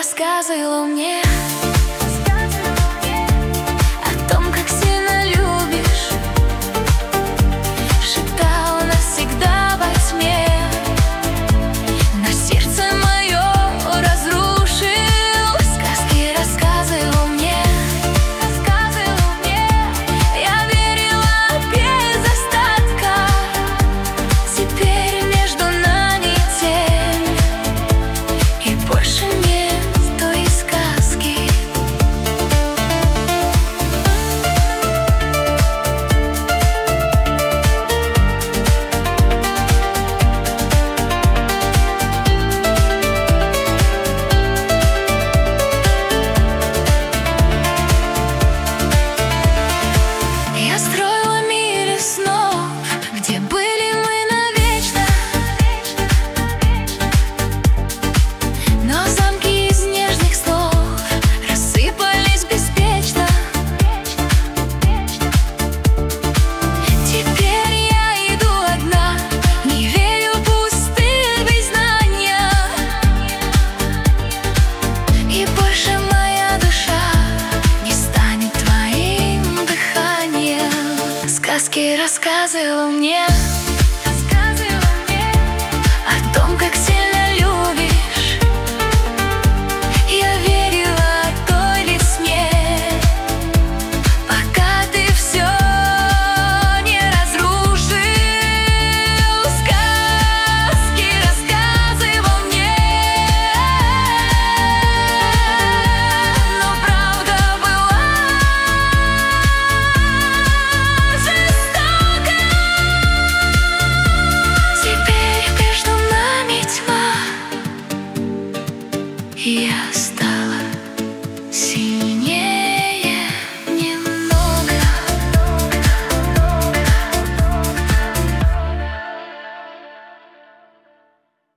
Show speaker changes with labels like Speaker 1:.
Speaker 1: рассказывала мне о том, как сильно любишь. Шептала навсегда во тьме, но сердце мое разрушил. Сказки рассказывал мне, я верила без остатка. Теперь между нами тень, и больше нет той сказки. Я строила мир из снов, где были мы навечно, но замки из нежных слов рассыпались беспечно. Теперь я иду одна, не верю в пустые признания, и больше моя душа не станет твоим дыханием. Сказки рассказывал мне.